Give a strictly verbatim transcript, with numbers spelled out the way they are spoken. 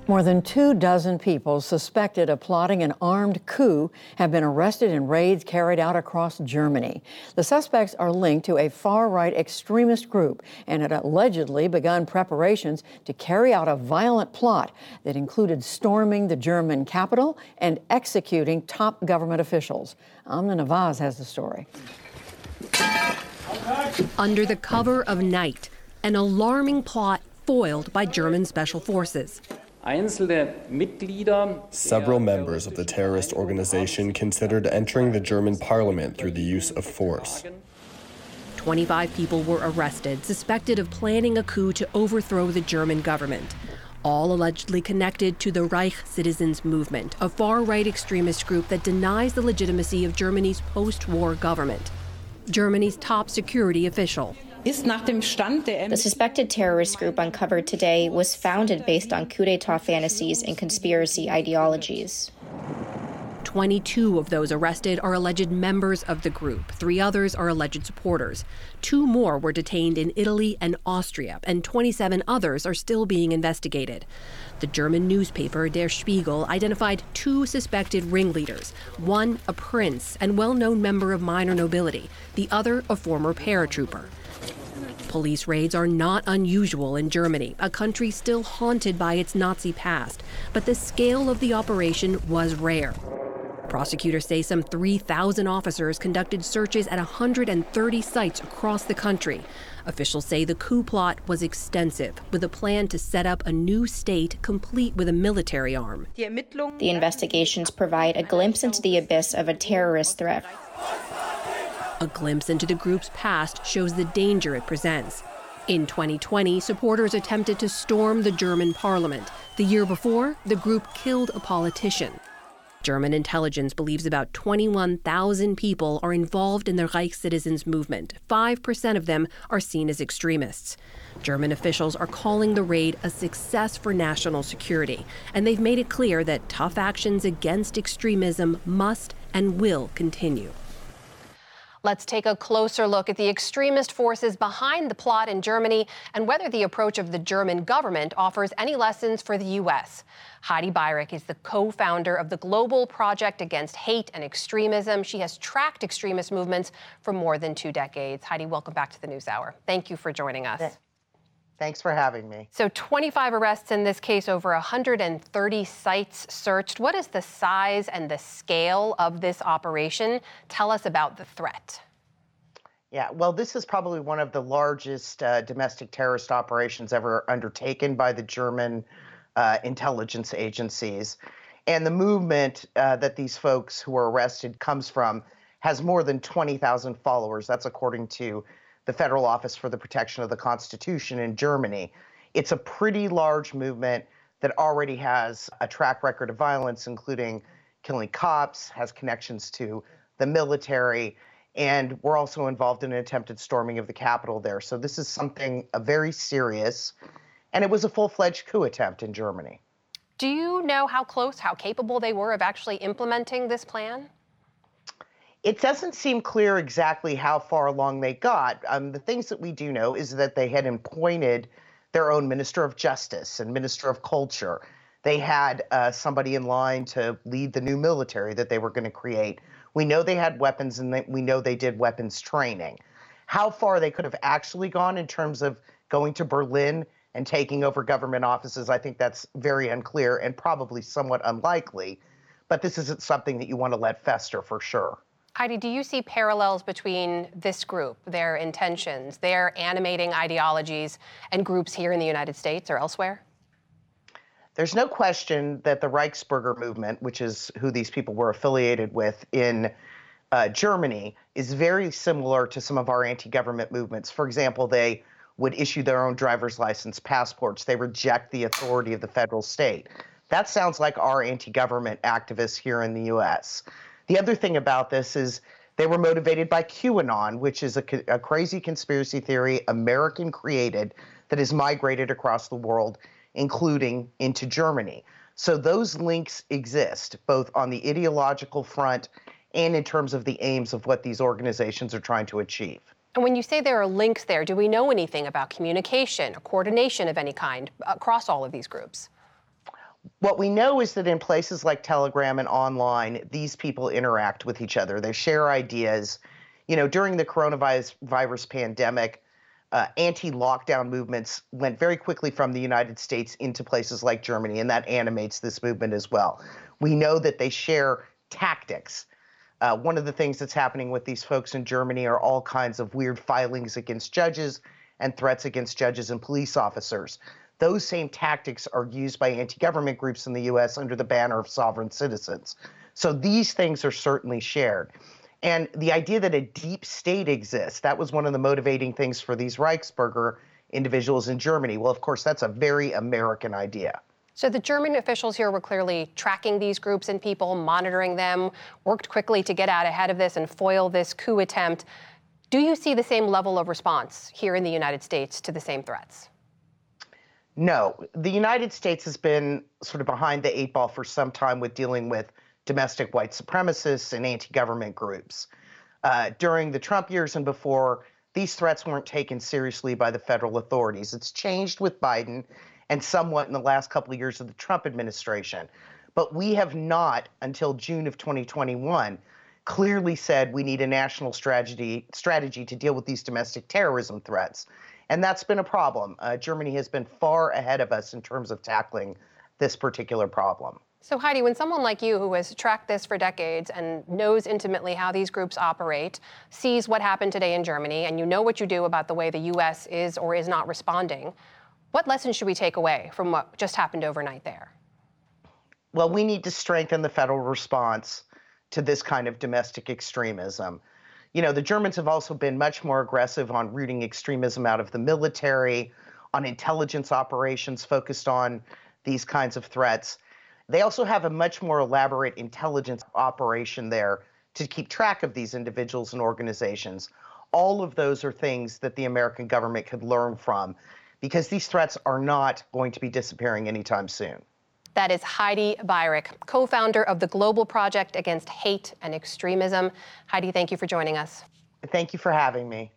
More than two dozen people suspected of plotting an armed coup have been arrested in raids carried out across Germany. The suspects are linked to a far-right extremist group and had allegedly begun preparations to carry out a violent plot that included storming the German capital and executing top government officials. Amna Nawaz has the story. Under the cover of night, an alarming plot foiled by German special forces. Several members of the terrorist organization considered entering the German parliament through the use of force. twenty-five people were arrested, suspected of planning a coup to overthrow the German government, all allegedly connected to the Reich Citizens Movement, a far-right extremist group that denies the legitimacy of Germany's post-war government. Germany's top security official. The suspected terrorist group uncovered today was founded based on coup d'etat fantasies and conspiracy ideologies. twenty-two of those arrested are alleged members of the group. Three others are alleged supporters. Two more were detained in Italy and Austria, and twenty-seven others are still being investigated. The German newspaper Der Spiegel identified two suspected ringleaders, one a prince and well-known member of minor nobility, the other a former paratrooper. Police raids are not unusual in Germany, a country still haunted by its Nazi past, but the scale of the operation was rare. Prosecutors say some three thousand officers conducted searches at one hundred thirty sites across the country. Officials say the coup plot was extensive, with a plan to set up a new state complete with a military arm. The investigations provide a glimpse into the abyss of a terrorist threat. A glimpse into the group's past shows the danger it presents. In twenty twenty, supporters attempted to storm the German parliament. The year before, the group killed a politician. German intelligence believes about twenty-one thousand people are involved in the Reich Citizens Movement. five percent of them are seen as extremists. German officials are calling the raid a success for national security, and they've made it clear that tough actions against extremism must and will continue. Let's take a closer look at the extremist forces behind the plot in Germany and whether the approach of the German government offers any lessons for the U S. Heidi Beirich is the co-founder of the Global Project Against Hate and Extremism. She has tracked extremist movements for more than two decades. Heidi, welcome back to the NewsHour. Thank you for joining us. Thanks for having me. So twenty-five arrests in this case, over one hundred thirty sites searched. What is the size and the scale of this operation? Tell us about the threat. Yeah, well, this is probably one of the largest uh, domestic terrorist operations ever undertaken by the German uh, intelligence agencies. And the movement uh, that these folks who were arrested comes from has more than twenty thousand followers. That's according to the Federal Office for the Protection of the Constitution in Germany. It's a pretty large movement that already has a track record of violence, including killing cops, has connections to the military, and we're also involved in an attempted storming of the Capitol there. So this is something uh, very serious, and it was a full-fledged coup attempt in Germany. Do you know how close, how capable they were of actually implementing this plan? It doesn't seem clear exactly how far along they got. Um, the things that we do know is that they had appointed their own Minister of Justice and Minister of Culture. They had uh, somebody in line to lead the new military that they were going to create. We know they had weapons, and they, we know they did weapons training. How far they could have actually gone in terms of going to Berlin and taking over government offices, I think that's very unclear and probably somewhat unlikely. But this isn't something that you want to let fester for sure. Heidi, do you see parallels between this group, their intentions, their animating ideologies, and groups here in the United States or elsewhere? There's no question that the Reichsbürger movement, which is who these people were affiliated with in uh, Germany, is very similar to some of our anti-government movements. For example, they would issue their own driver's license passports. They reject the authority of the federal state. That sounds like our anti-government activists here in the U S. The other thing about this is they were motivated by QAnon, which is a, a crazy conspiracy theory, American created, that has migrated across the world, including into Germany. So those links exist, both on the ideological front and in terms of the aims of what these organizations are trying to achieve. And when you say there are links there, do we know anything about communication or coordination of any kind across all of these groups? What we know is that in places like Telegram and online, these people interact with each other. They share ideas. You know, during the coronavirus virus pandemic, uh, anti-lockdown movements went very quickly from the United States into places like Germany, and that animates this movement as well. We know that they share tactics. Uh, one of the things that's happening with these folks in Germany are all kinds of weird filings against judges and threats against judges and police officers. Those same tactics are used by anti-government groups in the U S under the banner of sovereign citizens. So these things are certainly shared. And the idea that a deep state exists, that was one of the motivating things for these Reichsbürger individuals in Germany. Well, of course, that's a very American idea. So the German officials here were clearly tracking these groups and people, monitoring them, worked quickly to get out ahead of this and foil this coup attempt. Do you see the same level of response here in the United States to the same threats? No, the United States has been sort of behind the eight ball for some time with dealing with domestic white supremacists and anti-government groups. Uh, during the Trump years and before, these threats weren't taken seriously by the federal authorities. It's changed with Biden and somewhat in the last couple of years of the Trump administration. But we have not, until June of twenty twenty-one, clearly said we need a national strategy, strategy to deal with these domestic terrorism threats. And that's been a problem. Uh, Germany has been far ahead of us in terms of tackling this particular problem. So Heidi, when someone like you who has tracked this for decades and knows intimately how these groups operate, sees what happened today in Germany, and you know what you do about the way the U S is or is not responding, what lessons should we take away from what just happened overnight there? Well, we need to strengthen the federal response to this kind of domestic extremism. You know, the Germans have also been much more aggressive on rooting extremism out of the military, on intelligence operations focused on these kinds of threats. They also have a much more elaborate intelligence operation there to keep track of these individuals and organizations. All of those are things that the American government could learn from, because these threats are not going to be disappearing anytime soon. That is Heidi Beirich, co-founder of the Global Project Against Hate and Extremism. Heidi, thank you for joining us. Thank you for having me.